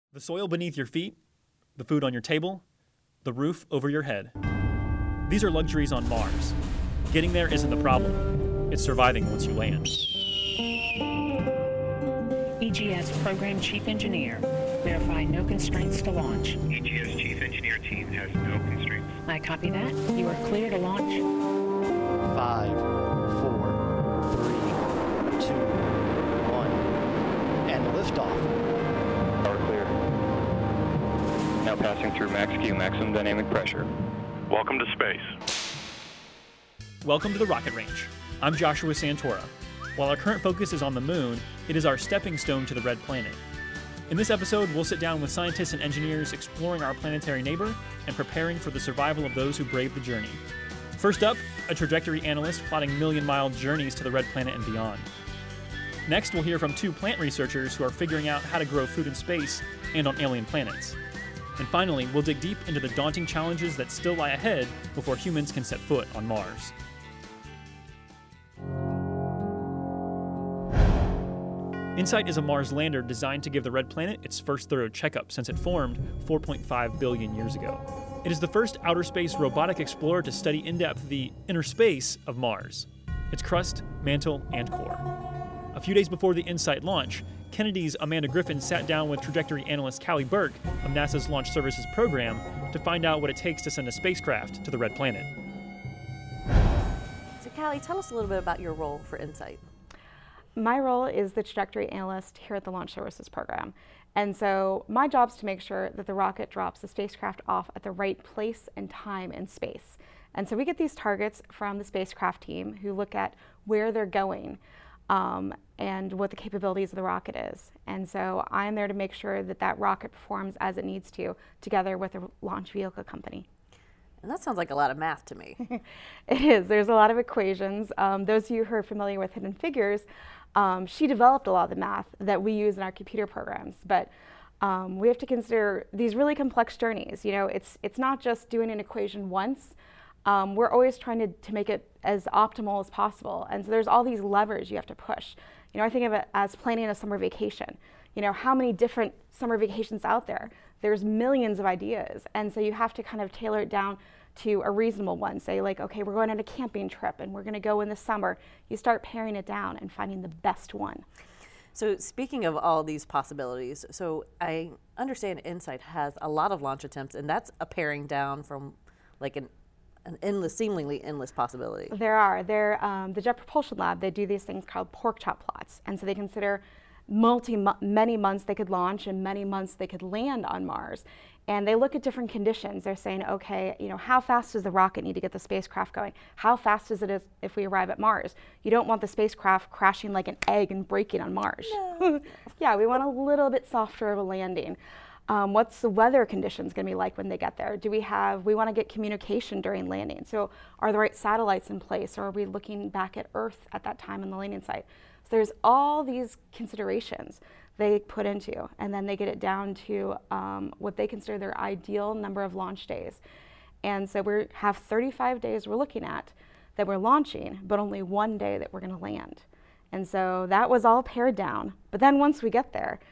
The soil beneath your feet, the food on your table, the roof over your head. These are luxuries on Mars. Getting there isn't the problem. It's surviving once you land. EGS Program Chief Engineer. Verify no constraints to launch. EGS Chief Engineer team has no constraints. I copy that. You are clear to launch. 5, 4, 3, 2, 1, and liftoff. Power clear. Now passing through max Q, maximum dynamic pressure. Welcome to space. Welcome to the Rocket Range. I'm Joshua Santora. While our current focus is on the moon, it is our stepping stone to the Red Planet. In this episode, we'll sit down with scientists and engineers exploring our planetary neighbor and preparing for the survival of those who brave the journey. First up, a trajectory analyst plotting million-mile journeys to the Red Planet and beyond. Next, we'll hear from two plant researchers who are figuring out how to grow food in space and on alien planets. And finally, we'll dig deep into the daunting challenges that still lie ahead before humans can set foot on Mars. InSight is a Mars lander designed to give the Red Planet its first thorough checkup since it formed 4.5 billion years ago. It is the first outer space robotic explorer to study in depth the inner space of Mars, its crust, mantle, and core. A few days before the InSight launch, Kennedy's Amanda Griffin sat down with trajectory analyst Callie Burke of NASA's Launch Services program to find out what it takes to send a spacecraft to the Red Planet. So Callie, tell us a little bit about your role for InSight. My role is the trajectory analyst here at the Launch Services program. And so my job is to make sure that the rocket drops the spacecraft off at the right place and time in space. And so we get these targets from the spacecraft team who look at where they're going and what the capabilities of the rocket is. And so I'm there to make sure that that rocket performs as it needs to, together with the launch vehicle company. And that sounds like a lot of math to me. It is. There's a lot of equations. Those of you who are familiar with Hidden Figures, she developed a lot of the math that we use in our computer programs. But we have to consider these really complex journeys. You know, it's not just doing an equation once. We're always trying to make it as optimal as possible. And so there's all these levers you have to push. You know, I think of it as planning a summer vacation. You know, how many different summer vacations out there? There's millions of ideas. And so you have to kind of tailor it down to a reasonable one. Say like, okay, we're going on a camping trip and we're going to go in the summer. You start paring it down and finding the best one. So speaking of all these possibilities, so I understand InSight has a lot of launch attempts, and that's a paring down from like an endless, seemingly endless possibility. They're the Jet Propulsion Lab. They do these things called pork chop plots, and so they consider many months they could launch and many months they could land on Mars. And they look at different conditions. They're saying, okay, you know, how fast does the rocket need to get the spacecraft going? How fast is it if we arrive at Mars? You don't want the spacecraft crashing like an egg and breaking on Mars. No. Yeah, we want a little bit softer of a landing. What's the weather conditions going to be like when they get there? We want to get communication during landing. So are the right satellites in place, or are we looking back at Earth at that time in the landing site? So there's all these considerations they put into, and then they get it down to what they consider their ideal number of launch days. And so we have 35 days we're looking at that we're launching, but only one day that we're going to land. And so that was all pared down. But then once we get there,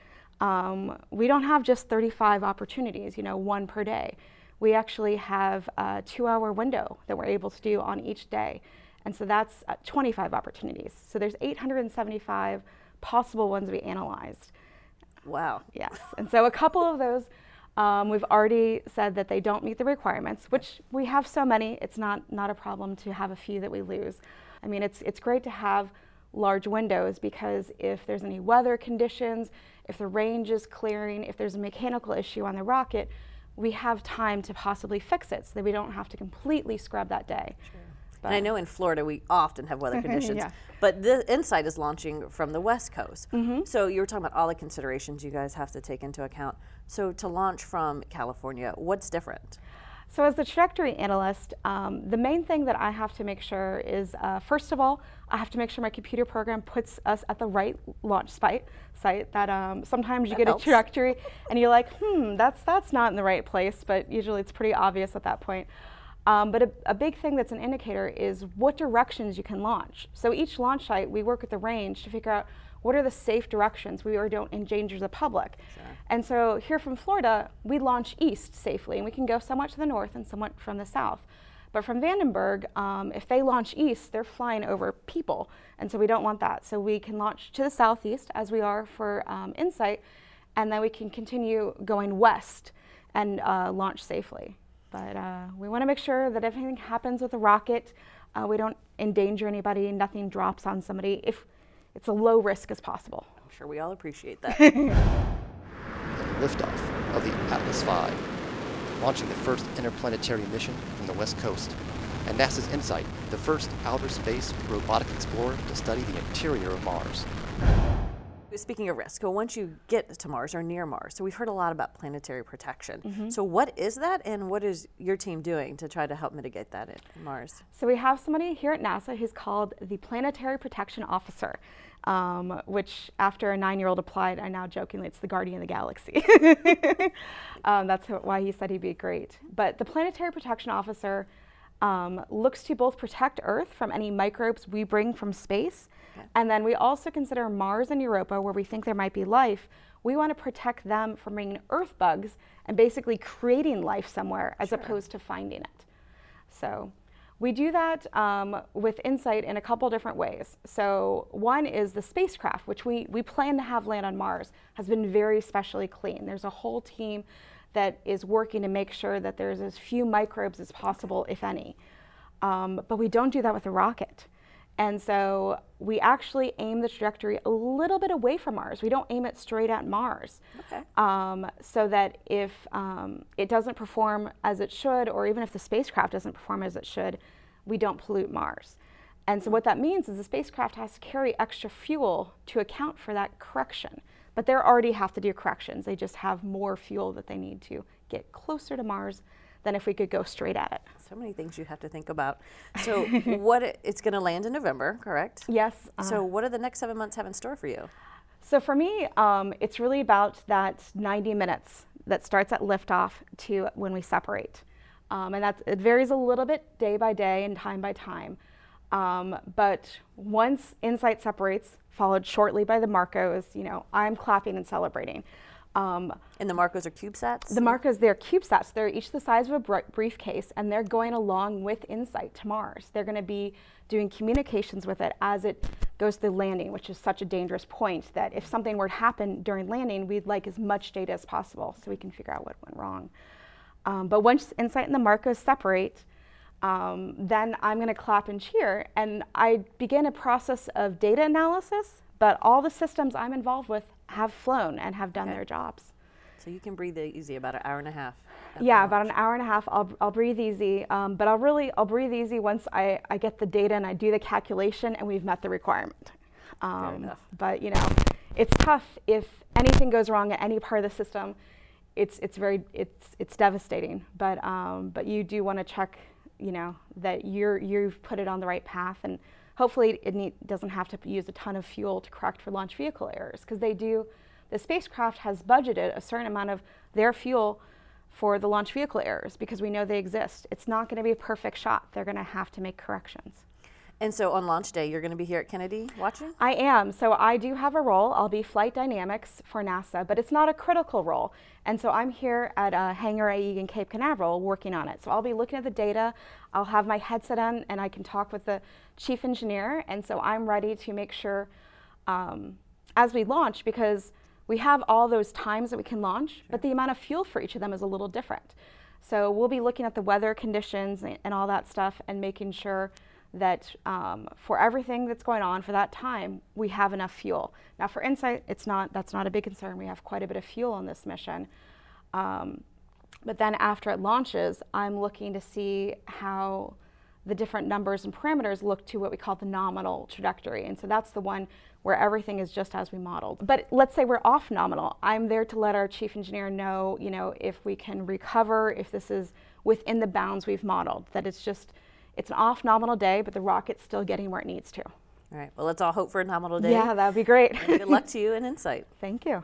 we don't have just 35 opportunities, you know, one per day. We actually have a 2-hour window that we're able to do on each day. And so that's 25 opportunities. So there's 875 possible ones we analyzed. Wow. Yes. And so a couple of those, we've already said that they don't meet the requirements, which we have so many, it's not a problem to have a few that we lose. I mean, it's great to have large windows, because if there's any weather conditions, if the range is clearing, if there's a mechanical issue on the rocket, we have time to possibly fix it so that we don't have to completely scrub that day. Sure. And I know in Florida we often have weather conditions, Yeah. but the InSight is launching from the West Coast. Mm-hmm. So you were talking about all the considerations you guys have to take into account. So to launch from California, what's different? So as the trajectory analyst, the main thing that I have to make sure is, first of all, I have to make sure my computer program puts us at the right launch site. That sometimes you get helps. a trajectory and you're like, that's not in the right place, but usually it's pretty obvious at that point. But a big thing that's an indicator is what directions you can launch. So each launch site, we work with the range to figure out What are the safe directions we don't endanger the public? Sure. And so here from Florida, we launch east safely, and we can go somewhat to the north and somewhat from the south. But from Vandenberg, if they launch east, they're flying over people, and so we don't want that. So we can launch to the southeast, as we are for InSight, and then we can continue going west and launch safely. But we want to make sure that if anything happens with the rocket, we don't endanger anybody, nothing drops on somebody, if it's a low risk as possible. I'm sure we all appreciate that. Liftoff of the Atlas V, launching the first interplanetary mission from the West Coast, and NASA's InSight, the first outer space robotic explorer to study the interior of Mars. Speaking of risk, once you get to Mars or near Mars, so we've heard a lot about planetary protection. So what is that, and what is your team doing to try to help mitigate that in Mars? So we have somebody here at NASA who's called the Planetary Protection Officer, which after a 9-year-old applied, I now jokingly, it's the Guardian of the Galaxy. That's why he said he'd be great. But the Planetary Protection Officer looks to both protect Earth from any microbes we bring from space, and then we also consider Mars and Europa, where we think there might be life. We want to protect them from bringing Earth bugs and basically creating life somewhere as opposed to finding it. So we do that with InSight in a couple different ways. So one is the spacecraft, which we plan to have land on Mars, has been very specially clean. There's a whole team that is working to make sure that there's as few microbes as possible, if any. But we don't do that with a rocket. And so we actually aim the trajectory a little bit away from Mars. We don't aim it straight at Mars. Okay. So that if it doesn't perform as it should, or even if the spacecraft doesn't perform as it should, we don't pollute Mars. And so what that means is the spacecraft has to carry extra fuel to account for that correction. But they already have to do corrections. They just have more fuel that they need to get closer to Mars than if we could go straight at it. So many things you have to think about. So it's going to land in November, correct? Yes. So what do the next 7 months have in store for you? So for me, it's really about that 90 minutes that starts at liftoff to when we separate. And it varies a little bit day by day and time by time. But once InSight separates, followed shortly by the Marcos, I'm clapping and celebrating. And the Marcos are CubeSats? The Marcos, they're CubeSats. They're each the size of a briefcase, and they're going along with InSight to Mars. They're going to be doing communications with it as it goes through landing, which is such a dangerous point that if something were to happen during landing, we'd like as much data as possible so we can figure out what went wrong. But once InSight and the Marcos separate, then I'm going to clap and cheer, and I begin a process of data analysis, but all the systems I'm involved with have flown and have done their jobs. So you can breathe easy about an hour and a half. Yeah, about an hour and a half. I'll breathe easy, but I'll breathe easy once I get the data and I do the calculation and we've met the requirement. Fair enough. But it's tough if anything goes wrong at any part of the system. It's devastating. But you do want to check, that you've put it on the right path, and hopefully it doesn't have to use a ton of fuel to correct for launch vehicle errors, because the spacecraft has budgeted a certain amount of their fuel for the launch vehicle errors because we know they exist. It's not going to be a perfect shot. They're going to have to make corrections. And so on launch day, you're going to be here at Kennedy watching? I am. So I do have a role. I'll be flight dynamics for NASA, but it's not a critical role. And so I'm here at Hangar A in Cape Canaveral working on it. So I'll be looking at the data. I'll have my headset on and I can talk with the chief engineer. And so I'm ready to make sure as we launch, because we have all those times that we can launch, but the amount of fuel for each of them is a little different. So we'll be looking at the weather conditions and all that stuff and making sure that for everything that's going on for that time, we have enough fuel. Now for InSight, that's not a big concern. We have quite a bit of fuel on this mission. But then after it launches, I'm looking to see how the different numbers and parameters look to what we call the nominal trajectory. And so that's the one where everything is just as we modeled. But let's say we're off nominal. I'm there to let our chief engineer know, if we can recover, if this is within the bounds we've modeled, that it's an off nominal day, but the rocket's still getting where it needs to. All right, well, let's all hope for a nominal day. Yeah, that would be great. And good luck to you in InSight. Thank you.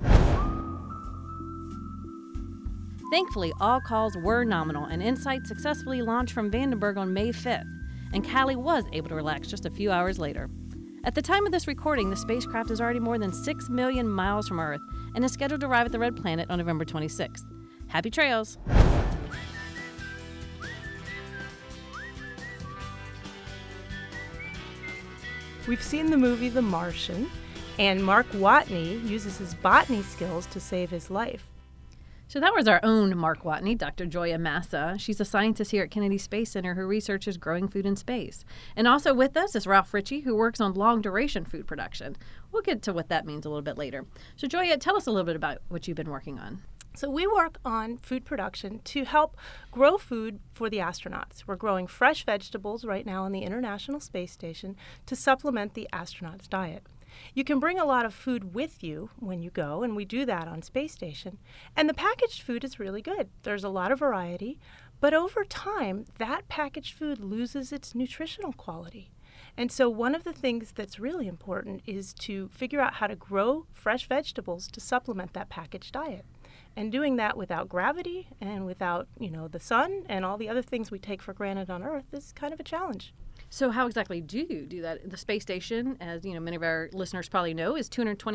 Thankfully, all calls were nominal, and InSight successfully launched from Vandenberg on May 5th, and Callie was able to relax just a few hours later. At the time of this recording, the spacecraft is already more than 6 million miles from Earth and is scheduled to arrive at the Red Planet on November 26th. Happy trails! We've seen the movie The Martian, and Mark Watney uses his botany skills to save his life. So that was our own Mark Watney, Dr. Joya Massa. She's a scientist here at Kennedy Space Center who researches growing food in space. And also with us is Ralph Ritchie, who works on long-duration food production. We'll get to what that means a little bit later. So Joya, tell us a little bit about what you've been working on. So we work on food production to help grow food for the astronauts. We're growing fresh vegetables right now on the International Space Station to supplement the astronauts' diet. You can bring a lot of food with you when you go, and we do that on Space Station. And the packaged food is really good. There's a lot of variety, but over time, that packaged food loses its nutritional quality. And so one of the things that's really important is to figure out how to grow fresh vegetables to supplement that packaged diet. And doing that without gravity and without, the sun and all the other things we take for granted on Earth is kind of a challenge. So how exactly do you do that? The space station, as many of our listeners probably know, is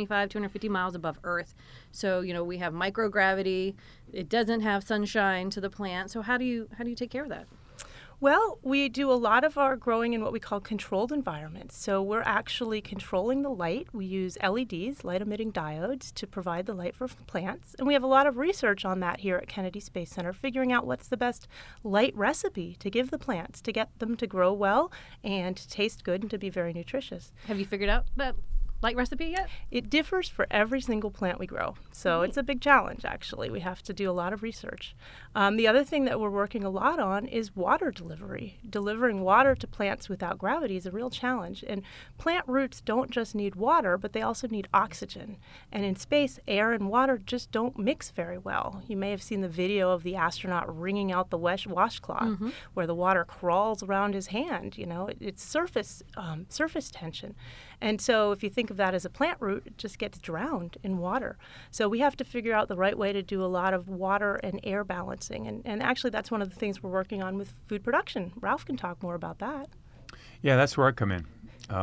250 miles above Earth. So, we have microgravity. It doesn't have sunshine to the plant. So how do you take care of that? Well, we do a lot of our growing in what we call controlled environments. So we're actually controlling the light. We use LEDs, light-emitting diodes, to provide the light for plants. And we have a lot of research on that here at Kennedy Space Center, figuring out what's the best light recipe to give the plants to get them to grow well and to taste good and to be very nutritious. Have you figured out that light recipe yet? It differs for every single plant we grow. So It's a big challenge, actually. We have to do a lot of research. The other thing that we're working a lot on is water delivery. Delivering water to plants without gravity is a real challenge. And plant roots don't just need water, but they also need oxygen. And in space, air and water just don't mix very well. You may have seen the video of the astronaut wringing out the washcloth, where the water crawls around his hand. It's surface tension. And so if you think of that as a plant root, it just gets drowned in water. So we have to figure out the right way to do a lot of water and air balancing. And actually, that's one of the things we're working on with food production. Ralph can talk more about that. Yeah, that's where I come in.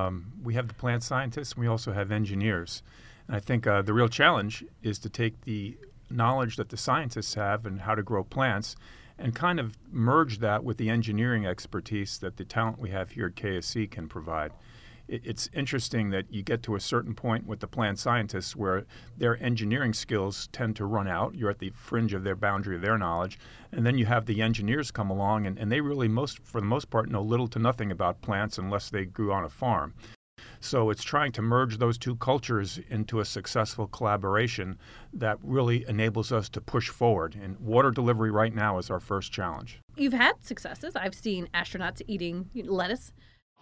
We have the plant scientists, and we also have engineers. And I think the real challenge is to take the knowledge that the scientists have and how to grow plants and kind of merge that with the engineering expertise that the talent we have here at KSC can provide. It's interesting that you get to a certain point with the plant scientists where their engineering skills tend to run out. You're at the fringe of their boundary of their knowledge. And then you have the engineers come along, and they really, for the most part, know little to nothing about plants unless they grew on a farm. So it's trying to merge those two cultures into a successful collaboration that really enables us to push forward. And water delivery right now is our first challenge. You've had successes. I've seen astronauts eating lettuce.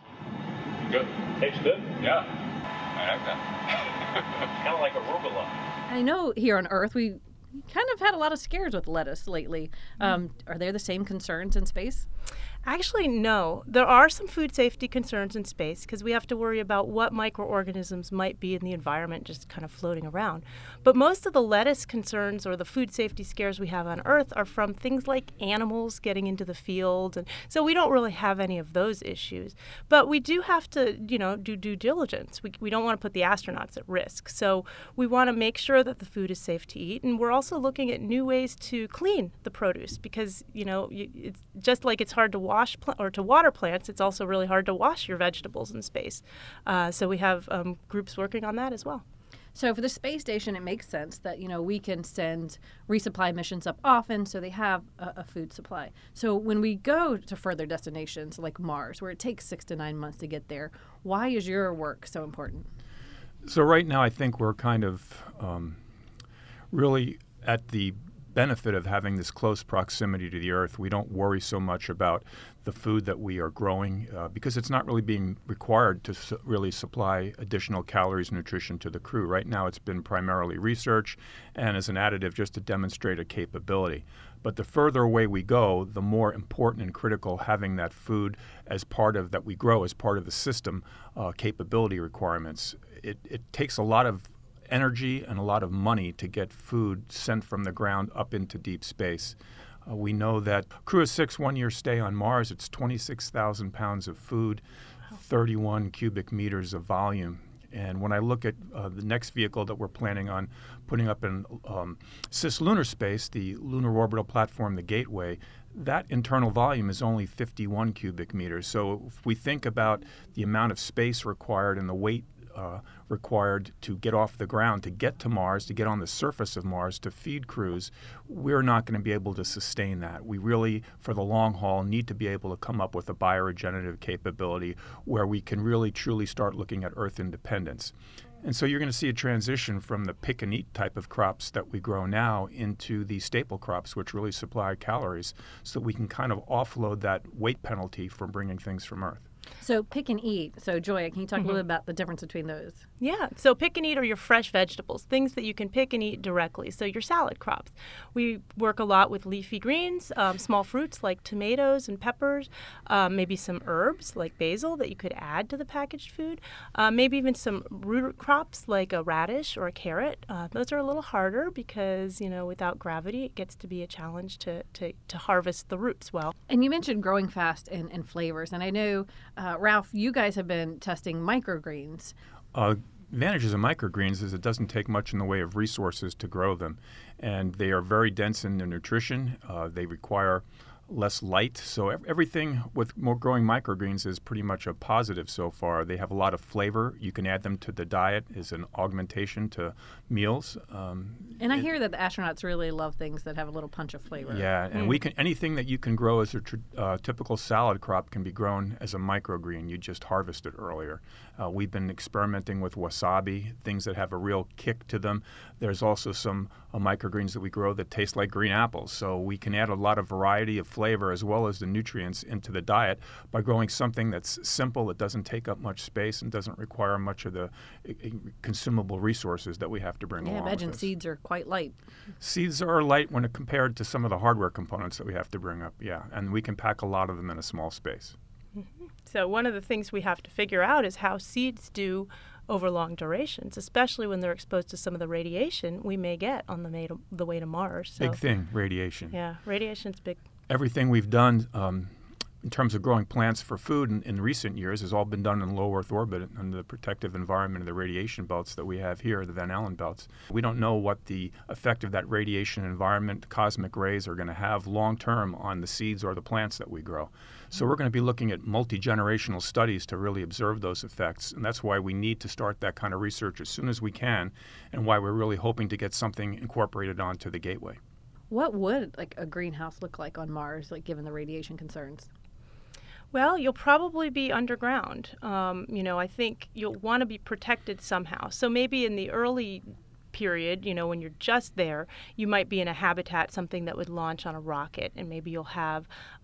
Good. Tastes good? Yeah. I like that. Kind of like arugula. I know here on Earth we kind of had a lot of scares with lettuce lately. Are there the same concerns in space? Actually, no. There are some food safety concerns in space because we have to worry about what microorganisms might be in the environment just kind of floating around. But most of the lettuce concerns or the food safety scares we have on Earth are from things like animals getting into the field. And so we don't really have any of those issues. But we do have to, do due diligence. We don't want to put the astronauts at risk. So we want to make sure that the food is safe to eat. And we're also looking at new ways to clean the produce because, it's just like it's hard to to water plants, it's also really hard to wash your vegetables in space. So we have groups working on that as well. So for the space station, it makes sense that, we can send resupply missions up often so they have a food supply. So when we go to further destinations like Mars, where it takes 6 to 9 months to get there, why is your work so important? So right now I think we're kind of really at the benefit of having this close proximity to the Earth. We don't worry so much about the food that we are growing because it's not really being required to really supply additional calories and nutrition to the crew. Right now it's been primarily research and as an additive just to demonstrate a capability. But the further away we go, the more important and critical having that food as part of that we grow as part of the system capability requirements. It takes a lot of energy and a lot of money to get food sent from the ground up into deep space. We know that Crew of 6 1-year stay on Mars, it's 26,000 pounds of food, 31 cubic meters of volume. And when I look at the next vehicle that we're planning on putting up in cislunar space, the Lunar Orbital Platform, the Gateway, that internal volume is only 51 cubic meters. So if we think about the amount of space required and the weight required to get off the ground, to get to Mars, to get on the surface of Mars, to feed crews, we're not going to be able to sustain that. We really, for the long haul, need to be able to come up with a bioregenerative capability where we can really truly start looking at Earth independence. And so you're going to see a transition from the pick and eat type of crops that we grow now into the staple crops, which really supply calories, so that we can kind of offload that weight penalty from bringing things from Earth. So pick and eat. So Joya, can you talk a little bit about the difference between those? Yeah, so pick and eat are your fresh vegetables, things that you can pick and eat directly. So your salad crops. We work a lot with leafy greens, small fruits like tomatoes and peppers, maybe some herbs like basil that you could add to the packaged food, maybe even some root crops like a radish or a carrot. Those are a little harder because, without gravity, it gets to be a challenge to harvest the roots well. And you mentioned growing fast and flavors, and I know, Ralph, you guys have been testing microgreens. Advantages of microgreens is it doesn't take much in the way of resources to grow them, and they are very dense in their nutrition. They require less light, so everything with more growing microgreens is pretty much a positive so far. They have a lot of flavor. You can add them to the diet as an augmentation to meals. And I hear that the astronauts really love things that have a little punch of flavor. Yeah, and we can anything that you can grow as a typical salad crop can be grown as a microgreen. You just harvest it earlier. We've been experimenting with wasabi, things that have a real kick to them. There's also some microgreens that we grow that taste like green apples. So we can add a lot of variety of flavor as well as the nutrients into the diet by growing something that's simple, that doesn't take up much space and doesn't require much of the consumable resources that we have to bring along. I imagine with us. seeds are quite light. Seeds are light when compared to some of the hardware components that we have to bring up, yeah. And we can pack a lot of them in a small space. Mm-hmm. So one of the things we have to figure out is how seeds do over long durations, especially when they're exposed to some of the radiation we may get on the way to Mars. So, big thing, radiation. Yeah, radiation's big. Everything we've done in terms of growing plants for food in recent years has all been done in low Earth orbit under the protective environment of the radiation belts that we have here, the Van Allen belts. We don't know what the effect of that radiation environment, cosmic rays, are going to have long term on the seeds or the plants that we grow. So we're going to be looking at multi-generational studies to really observe those effects, and that's why we need to start that kind of research as soon as we can, and why we're really hoping to get something incorporated onto the Gateway. What would a greenhouse look like on Mars, given the radiation concerns? Well, you'll probably be underground. I think you'll want to be protected somehow. So maybe in the early period, when you're just there, you might be in a habitat, something that would launch on a rocket, and maybe you'll have,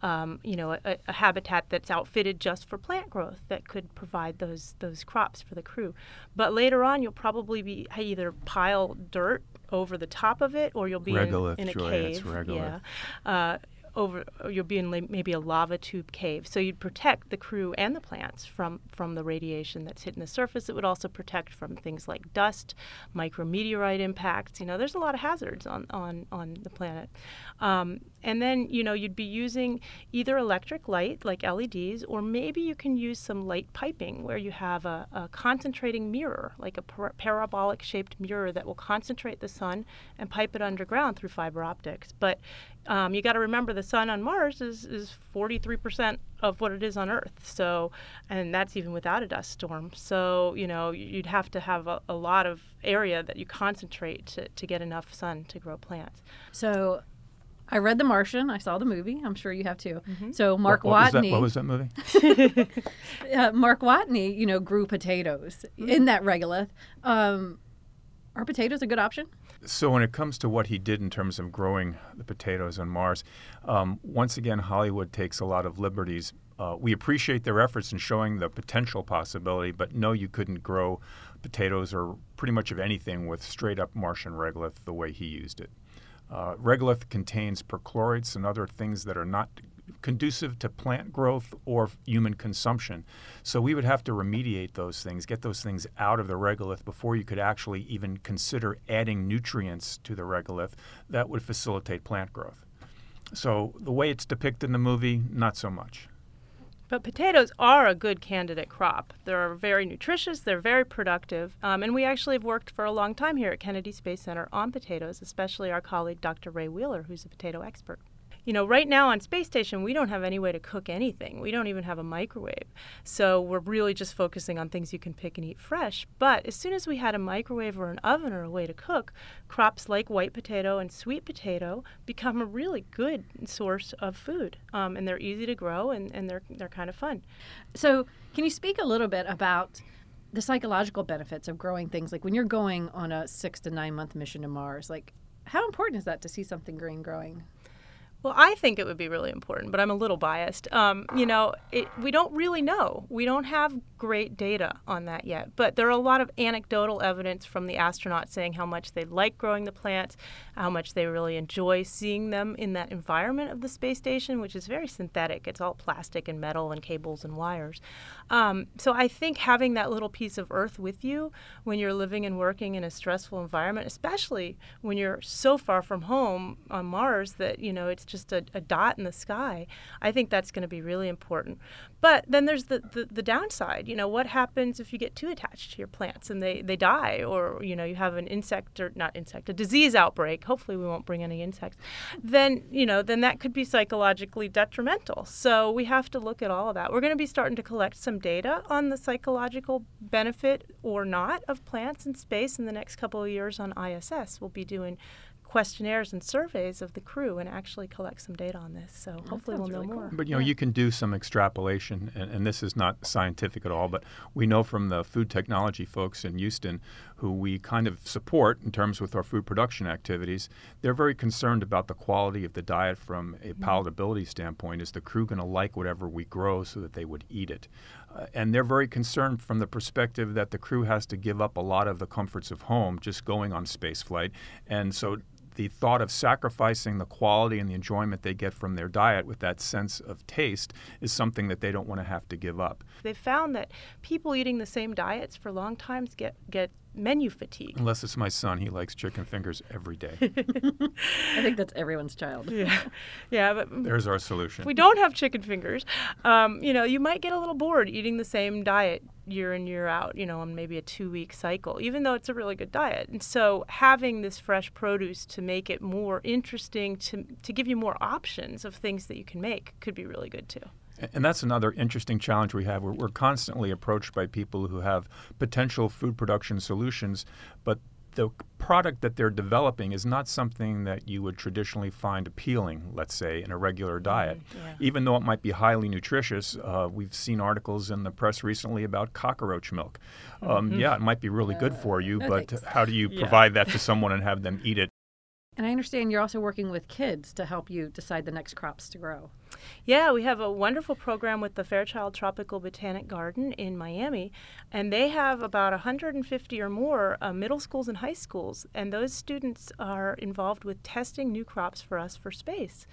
a habitat that's outfitted just for plant growth that could provide those crops for the crew. But later on, you'll probably be either pile dirt over the top of it, or you'll be in a cave. Yeah. You'll be in maybe a lava tube cave. So you'd protect the crew and the plants from the radiation that's hitting the surface. It would also protect from things like dust, micrometeorite impacts. There's a lot of hazards on the planet. And then, you'd be using either electric light, like LEDs, or maybe you can use some light piping where you have a concentrating mirror, like a parabolic-shaped mirror that will concentrate the sun and pipe it underground through fiber optics. But you got to remember the sun on Mars is 43% of what it is on Earth. So, and that's even without a dust storm. So, you'd have to have a lot of area that you concentrate to get enough sun to grow plants. So, I read The Martian. I saw the movie. I'm sure you have too. Mm-hmm. So Mark Watney. What was that movie? Mark Watney, grew potatoes in that regolith. Are potatoes a good option? So when it comes to what he did in terms of growing the potatoes on Mars, once again, Hollywood takes a lot of liberties. We appreciate their efforts in showing the potential possibility, but no, you couldn't grow potatoes or pretty much of anything with straight-up Martian regolith the way he used it. Regolith contains perchlorates and other things that are not conducive to plant growth or human consumption. So we would have to remediate those things, get those things out of the regolith before you could actually even consider adding nutrients to the regolith that would facilitate plant growth. So the way it's depicted in the movie, not so much. But potatoes are a good candidate crop. They're very nutritious, they're very productive, and we actually have worked for a long time here at Kennedy Space Center on potatoes, especially our colleague Dr. Ray Wheeler, who's a potato expert. You know, right now on Space Station, we don't have any way to cook anything. We don't even have a microwave. So we're really just focusing on things you can pick and eat fresh. But as soon as we had a microwave or an oven or a way to cook, crops like white potato and sweet potato become a really good source of food. And they're easy to grow, and they're kind of fun. So can you speak a little bit about the psychological benefits of growing things? Like when you're going on a 6 to 9 month mission to Mars, like how important is that to see something green growing? Well, I think it would be really important, but I'm a little biased. We don't really know. We don't have great data on that yet, but there are a lot of anecdotal evidence from the astronauts saying how much they like growing the plants, how much they really enjoy seeing them in that environment of the space station, which is very synthetic. It's all plastic and metal and cables and wires. So I think having that little piece of Earth with you when you're living and working in a stressful environment, especially when you're so far from home on Mars that, it's just a dot in the sky, I think that's going to be really important. But then there's the downside. What happens if you get too attached to your plants and they die, or, you have an a disease outbreak. Hopefully we won't bring any insects. Then that could be psychologically detrimental. So we have to look at all of that. We're going to be starting to collect some data on the psychological benefit or not of plants in space in the next couple of years on ISS. We'll be doing questionnaires and surveys of the crew and actually collect some data on this. So hopefully we'll know really more. Cool. But, you can do some extrapolation, and this is not scientific at all, but we know from the food technology folks in Houston who we kind of support in terms with our food production activities, they're very concerned about the quality of the diet from a palatability standpoint. Is the crew going to like whatever we grow so that they would eat it? And they're very concerned from the perspective that the crew has to give up a lot of the comforts of home just going on space flight. And so the thought of sacrificing the quality and the enjoyment they get from their diet with that sense of taste is something that they don't want to have to give up. They found that people eating the same diets for long times get menu fatigue. Unless it's my son, he likes chicken fingers every day. I think that's everyone's child. Yeah, but there's our solution. If we don't have chicken fingers, you might get a little bored eating the same diet year in, year out, on maybe a 2-week cycle, even though it's a really good diet. And so having this fresh produce to make it more interesting, to give you more options of things that you can make could be really good too. And that's another interesting challenge we have. We're constantly approached by people who have potential food production solutions, but the product that they're developing is not something that you would traditionally find appealing, let's say, in a regular diet. Even though it might be highly nutritious, we've seen articles in the press recently about cockroach milk. It might be really good for you, but how do you provide that to someone and have them eat it? And I understand you're also working with kids to help you decide the next crops to grow. Yeah, we have a wonderful program with the Fairchild Tropical Botanic Garden in Miami, and they have about 150 or more middle schools and high schools, and those students are involved with testing new crops for us for space.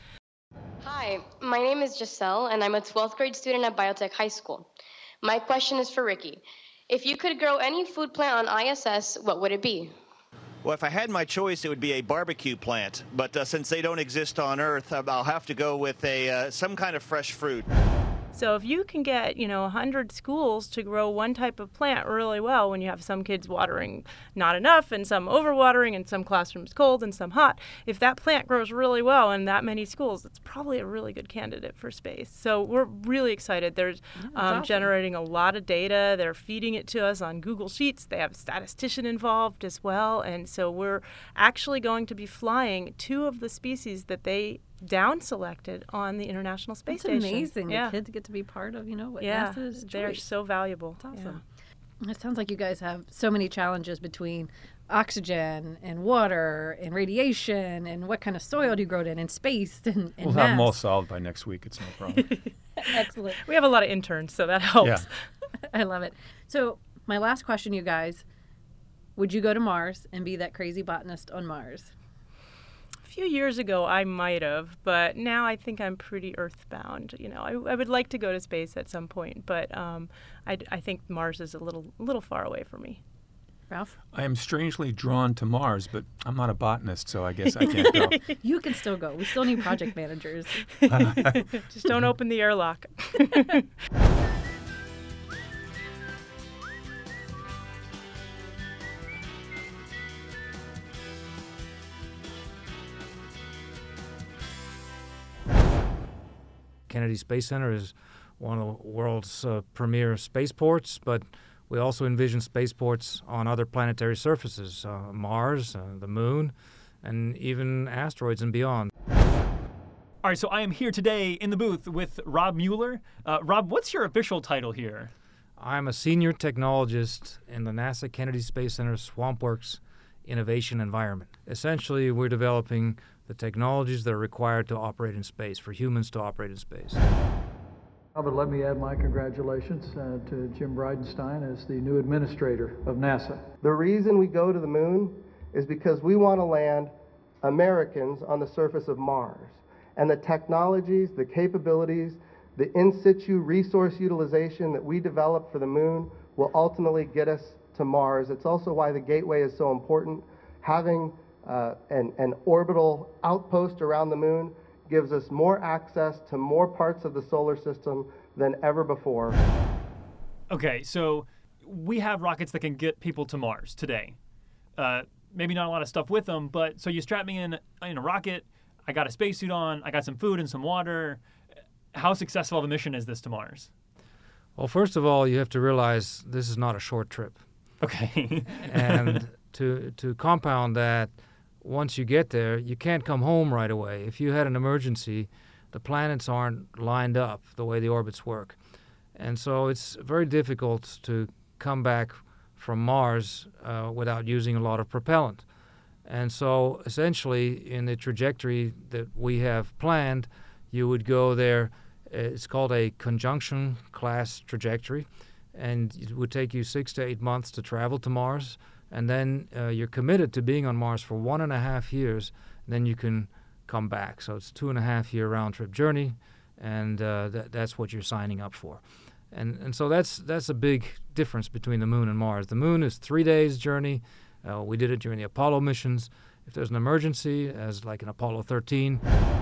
Hi, my name is Giselle, and I'm a 12th grade student at Biotech High School. My question is for Ricky. If you could grow any food plant on ISS, what would it be? Well, if I had my choice, it would be a barbecue plant. But since they don't exist on Earth, I'll have to go with some kind of fresh fruit. So if you can get, 100 schools to grow one type of plant really well, when you have some kids watering not enough and some overwatering and some classrooms cold and some hot, if that plant grows really well in that many schools, it's probably a really good candidate for space. So we're really excited. They're awesome. generating a lot of data. They're feeding it to us on Google Sheets. They have a statistician involved as well. And so we're actually going to be flying 2 of the species that they down-selected on the International Space Station. It's amazing. The kids get to be part of, what NASA's they're choice. so valuable. That's awesome. It sounds like you guys have so many challenges between oxygen and water and radiation and what kind of soil do you grow it in space and we'll have them all solved by next week. It's no problem. Excellent. We have a lot of interns, so that helps. Yeah. I love it. So my last question, you guys, would you go to Mars and be that crazy botanist on Mars? A few years ago, I might have, but now I think I'm pretty earthbound. I would like to go to space at some point, but I think Mars is a little far away for me. Ralph? I am strangely drawn to Mars, but I'm not a botanist, so I guess I can't go. You can still go. We still need project managers. Just don't open the airlock. Kennedy Space Center is one of the world's premier spaceports, but we also envision spaceports on other planetary surfaces, Mars, the Moon, and even asteroids and beyond. All right, so I am here today in the booth with Rob Mueller. Rob, what's your official title here? I'm a senior technologist in the NASA Kennedy Space Center SwampWorks Innovation Environment. Essentially, we're developing the technologies that are required to operate in space, for humans to operate in space. But let me add my congratulations to Jim Bridenstine as the new administrator of NASA. The reason we go to the moon is because we want to land Americans on the surface of Mars. And the technologies, the capabilities, the in situ resource utilization that we develop for the moon will ultimately get us to Mars. It's also why the Gateway is so important. Having an orbital outpost around the moon gives us more access to more parts of the solar system than ever before. Okay, so we have rockets that can get people to Mars today. Maybe not a lot of stuff with them, but so you strap me in a rocket, I got a spacesuit on, I got some food and some water. How successful of a mission is this to Mars? Well, first of all, you have to realize this is not a short trip. Okay. And to compound that, once you get there, you can't come home right away. If you had an emergency, the planets aren't lined up the way the orbits work. And so it's very difficult to come back from Mars without using a lot of propellant. And so essentially, in the trajectory that we have planned, you would go there. It's called a conjunction class trajectory, and it would take you 6 to 8 months to travel to Mars. And then you're committed to being on Mars for 1.5 years, and then you can come back. So it's 2.5-year round-trip journey, and that's what you're signing up for. And so that's a big difference between the Moon and Mars. The Moon is 3 days journey. We did it during the Apollo missions. If there's an emergency, as like in Apollo 13.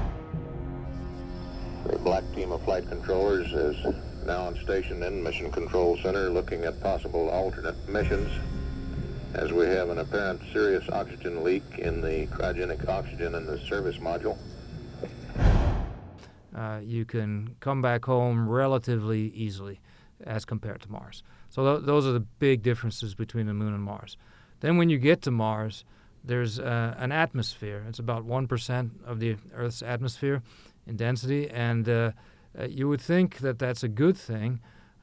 The black team of flight controllers is now on station in Mission Control Center looking at possible alternate missions, as we have an apparent serious oxygen leak in the cryogenic oxygen in the service module. You can come back home relatively easily as compared to Mars. So those are the big differences between the Moon and Mars. Then when you get to Mars, there's an atmosphere. It's about 1% of the Earth's atmosphere in density, and you would think that that's a good thing.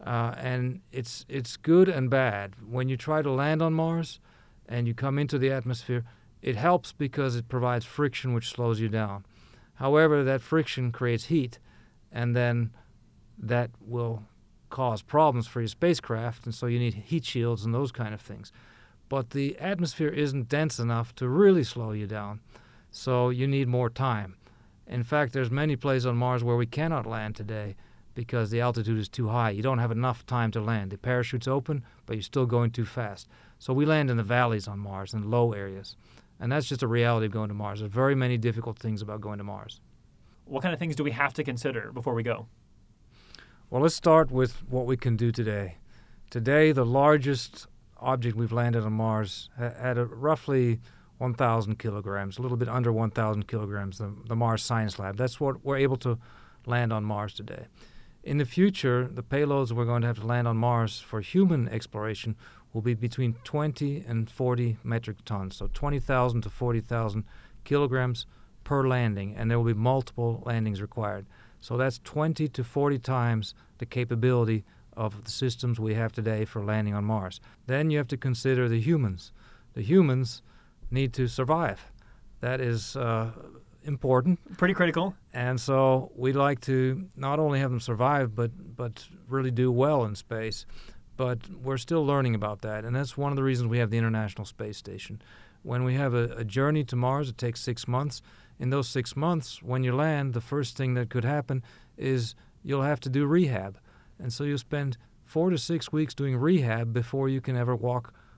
And it's good and bad. When you try to land on Mars and you come into the atmosphere, it helps because it provides friction which slows you down. However, that friction creates heat, and then that will cause problems for your spacecraft, and so you need heat shields and those kind of things. But the atmosphere isn't dense enough to really slow you down, so you need more time. In fact, there's many places on Mars where we cannot land today because the altitude is too high. You don't have enough time to land. The parachute's open, but you're still going too fast. So we land in the valleys on Mars, in low areas. And that's just a reality of going to Mars. There's very many difficult things about going to Mars. What kind of things do we have to consider before we go? Well, let's start with what we can do today. Today, the largest object we've landed on Mars had roughly 1,000 kilograms, a little bit under 1,000 kilograms, the Mars Science Lab. That's what we're able to land on Mars today. In the future, the payloads we're going to have to land on Mars for human exploration will be between 20 and 40 metric tons, so 20,000 to 40,000 kilograms per landing, and there will be multiple landings required. So that's 20 to 40 times the capability of the systems we have today for landing on Mars. Then you have to consider the humans. The humans need to survive. That is important. Pretty critical. And so we'd like to not only have them survive, but really do well in space. But we're still learning about that, and that's one of the reasons we have the International Space Station. When we have a journey to Mars, it takes 6 months. In those 6 months, when you land, the first thing that could happen is you'll have to do rehab. And so you'll spend 4 to 6 weeks doing rehab before you can ever walk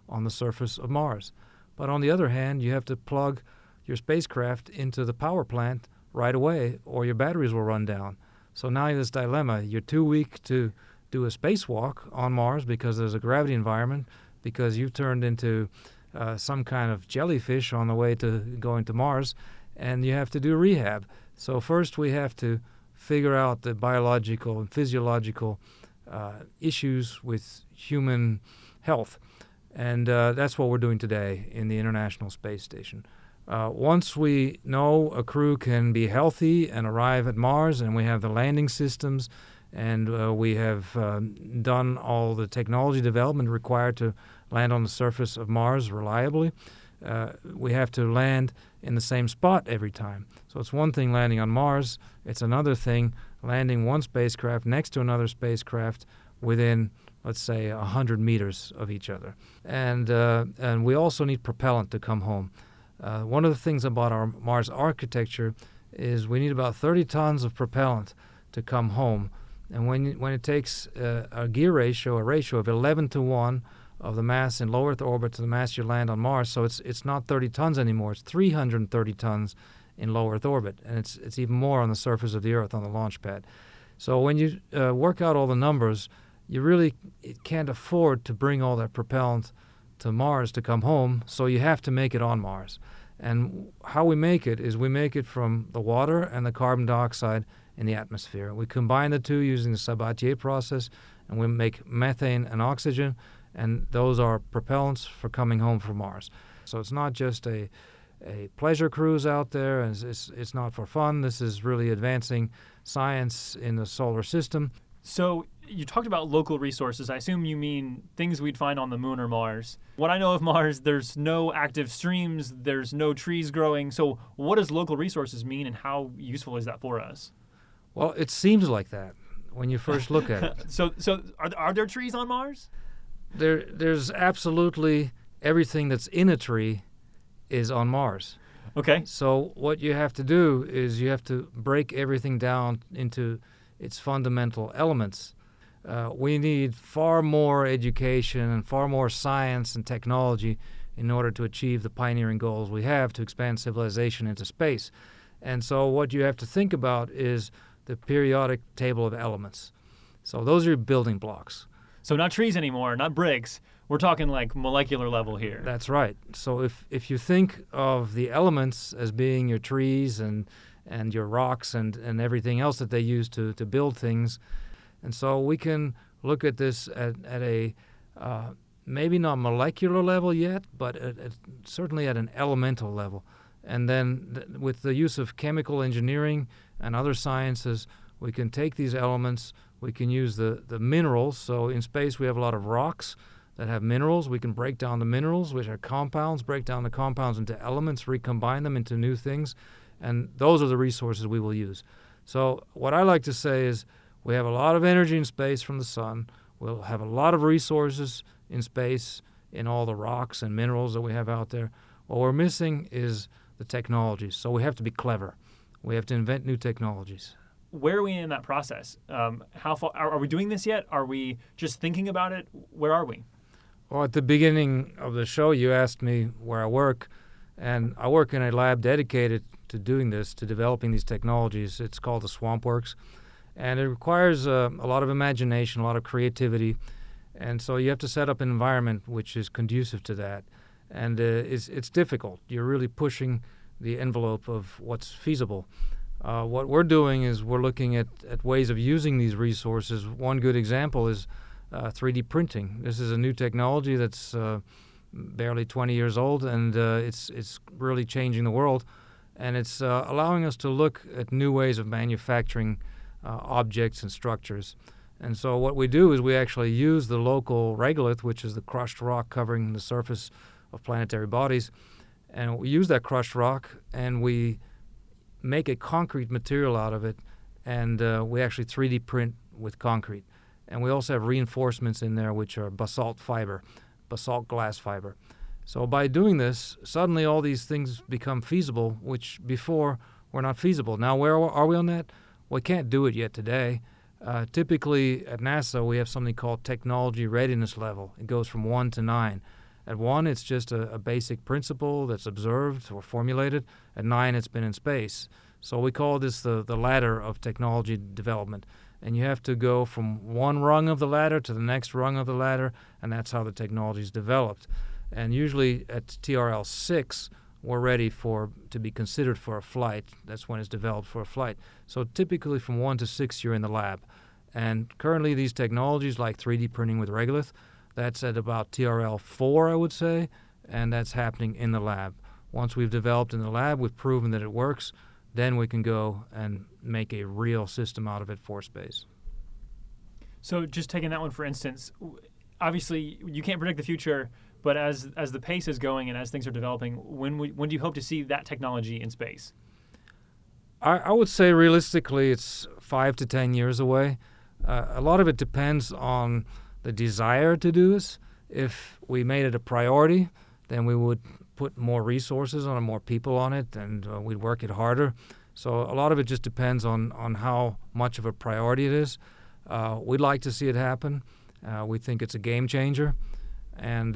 on the surface of Mars. But on the other hand, you have to plug your spacecraft into the power plant right away or your batteries will run down. So now you have this dilemma. You're too weak to do a spacewalk on Mars because there's a gravity environment, because you've turned into some kind of jellyfish on the way to going to Mars, and you have to do rehab. So first we have to figure out the biological and physiological issues with human health. And that's what we're doing today in the International Space Station. Once we know a crew can be healthy and arrive at Mars, and we have the landing systems, and we have done all the technology development required to land on the surface of Mars reliably, we have to land in the same spot every time. So it's one thing landing on Mars, it's another thing landing one spacecraft next to another spacecraft within, let's say, 100 meters of each other. And we also need propellant to come home. One of the things about our Mars architecture is we need about 30 tons of propellant to come home. And when it takes a gear ratio, a ratio of 11-to-1 of the mass in low Earth orbit to the mass you land on Mars, so it's not 30 tons anymore, it's 330 tons in low Earth orbit, and it's even more on the surface of the Earth on the launch pad. So when you work out all the numbers, you really can't afford to bring all that propellant to Mars to come home, so you have to make it on Mars. And how we make it is we make it from the water and the carbon dioxide in the atmosphere. We combine the two using the Sabatier process, and we make methane and oxygen, and those are propellants for coming home from Mars. So it's not just a pleasure cruise out there, and it's not for fun. This is really advancing science in the solar system. So you talked about local resources. I assume you mean things we'd find on the moon or Mars. What I know of Mars, there's no active streams, there's no trees growing. So what does local resources mean, and how useful is that for us? Well, it seems like that when you first look at it. So are there trees on Mars? There's absolutely everything that's in a tree is on Mars. Okay. So what you have to do is you have to break everything down into its fundamental elements. We need far more education and far more science and technology in order to achieve the pioneering goals we have to expand civilization into space. And so what you have to think about is the periodic table of elements. So those are your building blocks. So not trees anymore, not bricks. We're talking like molecular level here. That's right. So if you think of the elements as being your trees and your rocks and everything else that they use to build things, and so we can look at this at a maybe not molecular level yet, but certainly at an elemental level. And then with the use of chemical engineering and other sciences, we can take these elements, we can use the minerals. So in space we have a lot of rocks that have minerals. We can break down the minerals, which are compounds, break down the compounds into elements, recombine them into new things, and those are the resources we will use. So what I like to say is we have a lot of energy in space from the sun. We'll have a lot of resources in space in all the rocks and minerals that we have out there. What we're missing is the technologies. So we have to be clever. We have to invent new technologies. Where are we in that process? How far are we doing this yet? Are we just thinking about it? Where are we? Well, at the beginning of the show, you asked me where I work, and I work in a lab dedicated to doing this, to developing these technologies. It's called the SwampWorks, and it requires a lot of imagination, a lot of creativity, and so you have to set up an environment which is conducive to that, and it's difficult. You're really pushing the envelope of what's feasible. What we're doing is we're looking at ways of using these resources. One good example is 3D printing. This is a new technology that's barely 20 years old, and it's really changing the world. And it's allowing us to look at new ways of manufacturing objects and structures. And so what we do is we actually use the local regolith, which is the crushed rock covering the surface of planetary bodies, and we use that crushed rock and we make a concrete material out of it, and we actually 3D print with concrete. And we also have reinforcements in there, which are basalt fiber, basalt glass fiber. So by doing this, suddenly all these things become feasible, which before were not feasible. Now, where are we on that? We can't do it yet today. Typically at NASA, we have something called technology readiness level. It goes from 1 to 9. At 1, it's just a basic principle that's observed or formulated. At 9, it's been in space. So we call this the ladder of technology development. And you have to go from one rung of the ladder to the next rung of the ladder, and that's how the technology is developed. And usually at TRL 6, we're ready to be considered for a flight. That's when it's developed for a flight. So typically from 1 to 6, you're in the lab. And currently these technologies like 3D printing with regolith, that's at about TRL 4, I would say, and that's happening in the lab. Once we've developed in the lab, we've proven that it works, then we can go and make a real system out of it for space. So just taking that one for instance, obviously you can't predict the future, but as the pace is going and as things are developing, when do you hope to see that technology in space? I would say realistically it's 5 to 10 years away. A lot of it depends on the desire to do this. If we made it a priority, then we would put more resources on it, more people on it, and we'd work it harder. So a lot of it just depends on how much of a priority it is. We'd like to see it happen. We think it's a game changer. And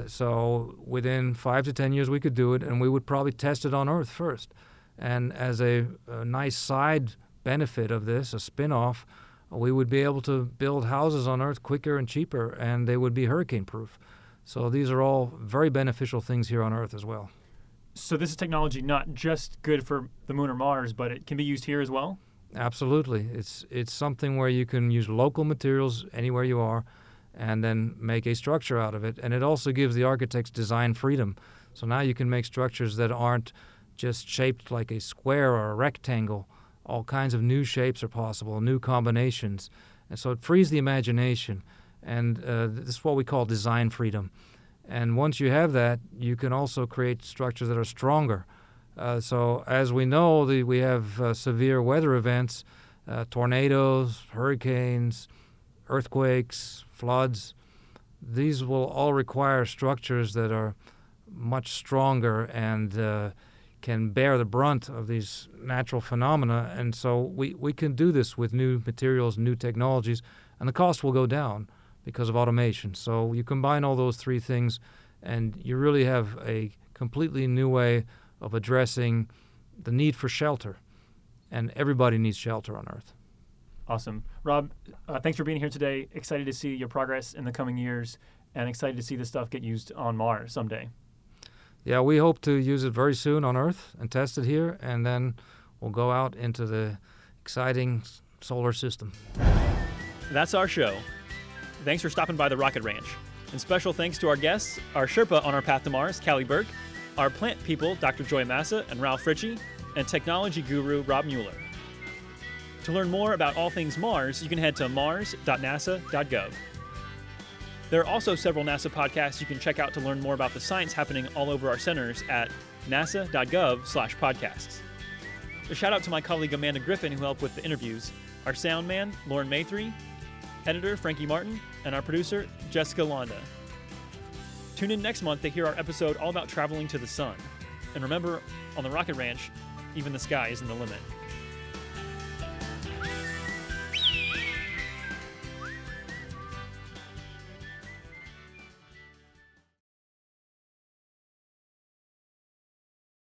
so within 5 to 10 years we could do it, and we would probably test it on Earth first. And as a nice side benefit of this, a spin-off, we would be able to build houses on Earth quicker and cheaper, and they would be hurricane-proof. So these are all very beneficial things here on Earth as well. So this is technology not just good for the Moon or Mars, but it can be used here as well? Absolutely. It's something where you can use local materials anywhere you are and then make a structure out of it. And it also gives the architects design freedom. So now you can make structures that aren't just shaped like a square or a rectangle. All kinds of new shapes are possible, new combinations. And so it frees the imagination. And this is what we call design freedom. And once you have that, you can also create structures that are stronger. So as we know, we have severe weather events, tornadoes, hurricanes, earthquakes, floods. These will all require structures that are much stronger and can bear the brunt of these natural phenomena. And so we can do this with new materials, new technologies, and the cost will go down because of automation. So you combine all those three things, and you really have a completely new way of addressing the need for shelter. And everybody needs shelter on Earth. Awesome. Rob, thanks for being here today. Excited to see your progress in the coming years, and excited to see this stuff get used on Mars someday. Yeah, we hope to use it very soon on Earth and test it here, and then we'll go out into the exciting solar system. That's our show. Thanks for stopping by the Rocket Ranch. And special thanks to our guests, our Sherpa on our path to Mars, Callie Burke, our plant people, Dr. Joy Massa and Ralph Ritchie, and technology guru, Rob Mueller. To learn more about all things Mars, you can head to mars.nasa.gov. There are also several NASA podcasts you can check out to learn more about the science happening all over our centers at nasa.gov/podcasts. A shout out to my colleague Amanda Griffin, who helped with the interviews, our sound man, Lauren Maythree, editor Frankie Martin, and our producer, Jessica Londa. Tune in next month to hear our episode all about traveling to the sun. And remember, on the Rocket Ranch, even the sky isn't the limit.